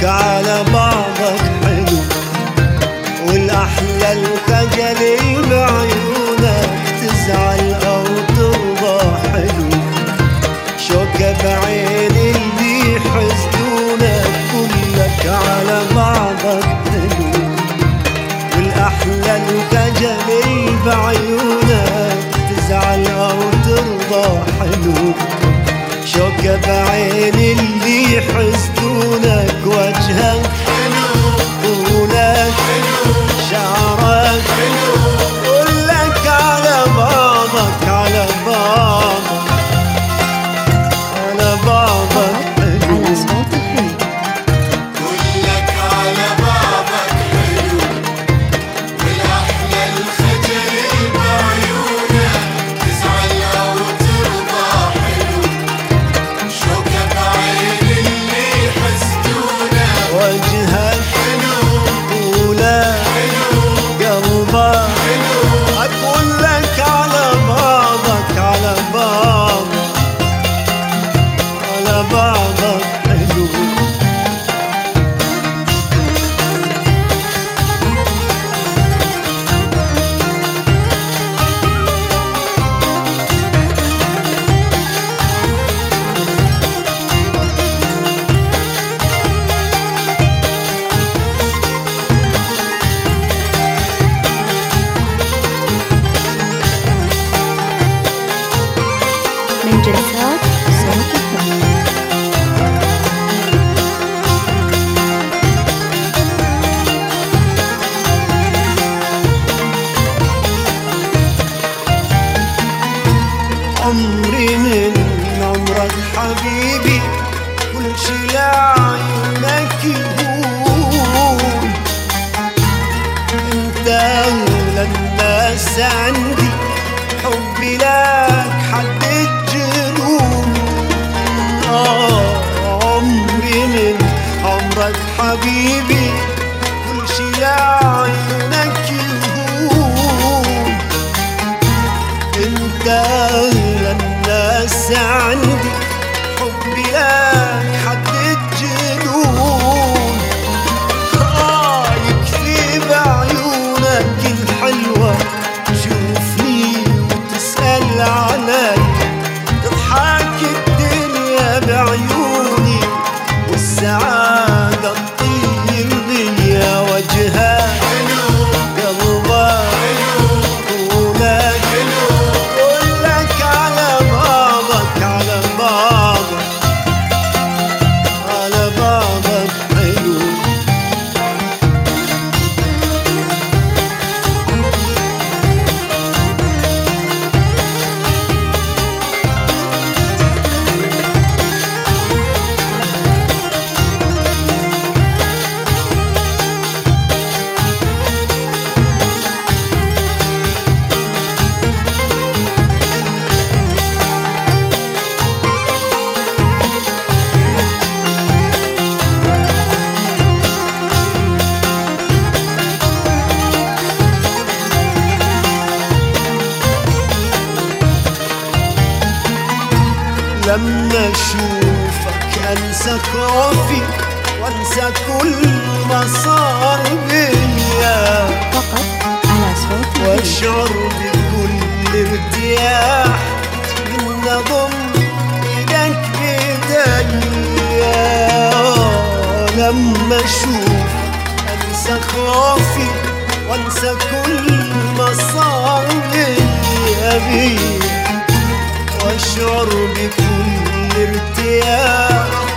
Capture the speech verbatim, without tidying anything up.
كلك على بعضك حلو، والأحلى الخجل بعيونك تزعل أو ترضى حلو. شوكة بعين اللي يحسدونك كلك على بعضك حلو، والأحلى الخجل بعيونك تزعل أو ترضى حلو. شوكة بعين اللي يحسدونك وجهك حلو، طولك حلو، شعرك حلو، كلك على بعضك على بعضك على بعضك حلو. على صوت حلو كلك على بعضك حلو، والأحلى الخجل بعيونك تزعل أو ترضى حلو. شوكة بعين اللي يحسدونك وجهك حلو، طولك حلو، قلبك حلو، أقول لك على بعضك على بعضك على بعضك حلو. من جلسات صوت حلو. عمري من عمرك حبيبي، كل شي لعيونك يهون. انت اغلى الناس عندي، حبي لك حد الجنون. آه عمري من عمرك حبيبي، كل شي لعيونك يهون. انت اغلى الناس عندي، حبي لك حد الجنون. آه يكفي بعيونك الحلوة تشوفني وتسأل علي، تضحك الدنيا بعيوني والسعادة تطير بيا. وجهك حلو، قلبك حلو، طولك حلو، كلك على بعضك على بعضك على بعضك حلو. لما اشوفك انسى خوفي وانسى كل ما صار بيا، فقط على صوت حلو. واشعر بكل ارتياح من ضم ايدك بيديا. لما اشوف انسى خوفي وانسى كل ما صار بيا بيا، واشعر بكل ارتياح